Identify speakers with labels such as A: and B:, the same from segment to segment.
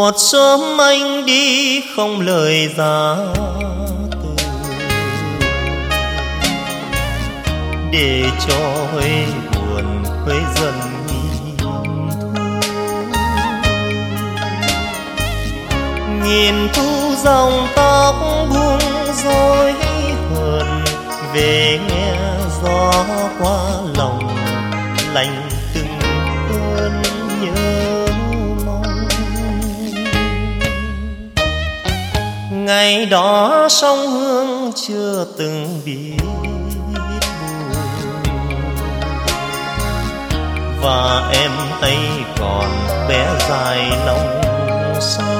A: Một sớm anh đi không lời giá từ, để cho Huế buồn Huế dần nghìn thu. Nghìn thu dòng tóc buông rối hờn, về nghe gió qua lòng lành từng cơn nhớ mong. Ngày đó sông Hương chưa từng biết buồn, và em ấy còn bé dài lòng son.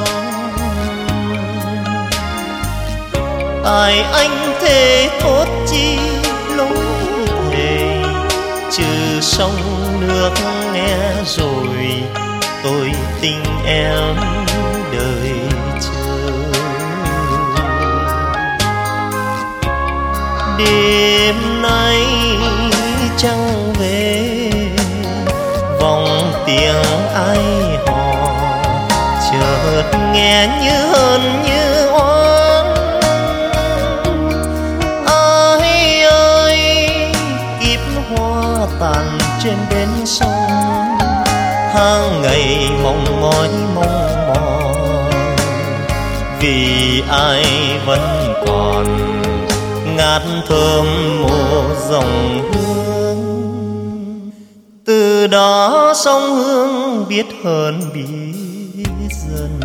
A: Ai anh thề thốt chi lối thề, trừ sông nước nghe rồi tôi tình em đời chờ. Đêm nay trăng về, vòng tiếng ai hò chợt nghe như hơn như oán. Ai ơi kiếp hoa tàn trên bến sông, tháng ngày mong mỏi mong mỏi, vì ai vẫn còn ngát thơm mùa dòng hương. Từ đó sông Hương biết hơn biết dần,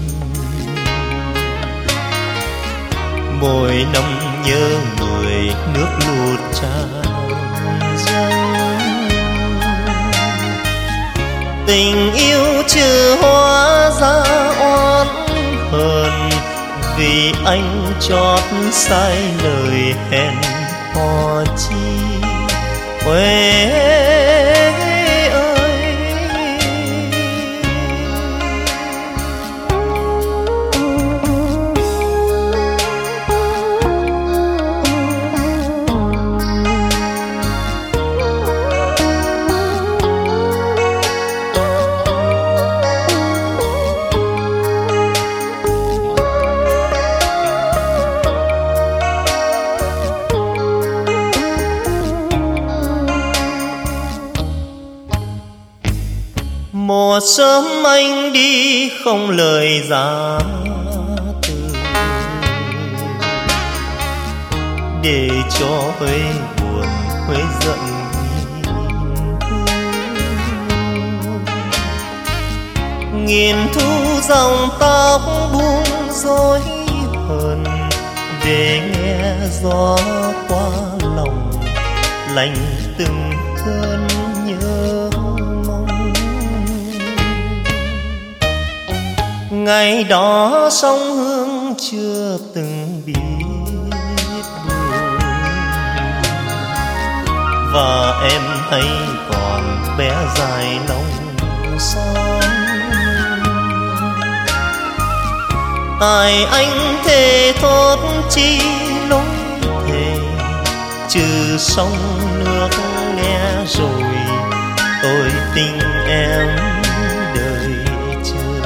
A: mỗi năm nhớ người nước lụt tràn dâng. Tình yêu chưa hóa ra oán hờn, vì anh chót sai lời hẹn hò chi. Huế ơi, một sớm anh đi không lời giá từ, để cho Huế buồn Huế giận nghìn thu dòng tóc buông rối hờn, để nghe gió qua lòng lành từng cơn nhớ mong. Ngày đó sông Hương chưa từng biết buồn, và em ấy còn bé dài lòng son. Tại anh thề thốt chi lối thề, trừ sông nước nghe rồi tôi tình em đời chờ.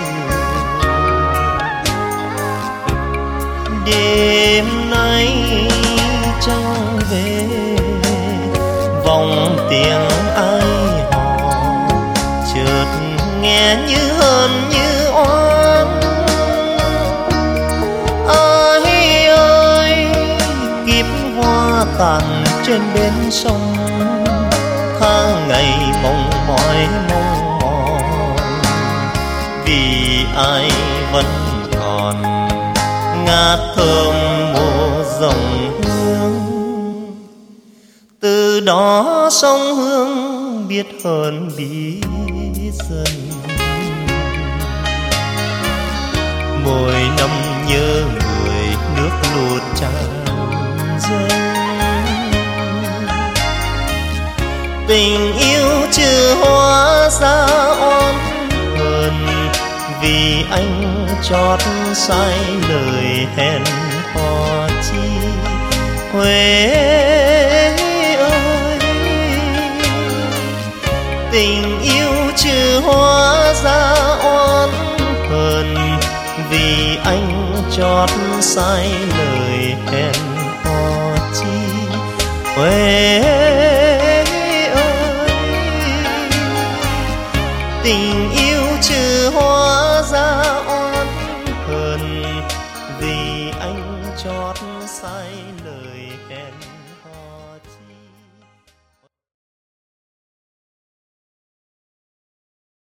A: Đêm nay trăng về, vòng tiếng ai hò chợt nghe như hơn như oán. Ai ơi kiếp hoa tàn trên bến sông, tháng ngày mong mỏi mong mỏi, vì ai vẫn còn ngát thơm mùa dòng hương. Từ đó sông Hương biết hơn biết dần, mỗi năm nhớ người nước lụt tràn dâng. Tình yêu chưa hóa ra oán hờn, vì anh chót sai lời hẹn hò chi. Huế ơi, tình yêu chưa hóa ra oán hờn, chót sai lời hẹn hò chi. Huế ơi, tình yêu chưa hóa ra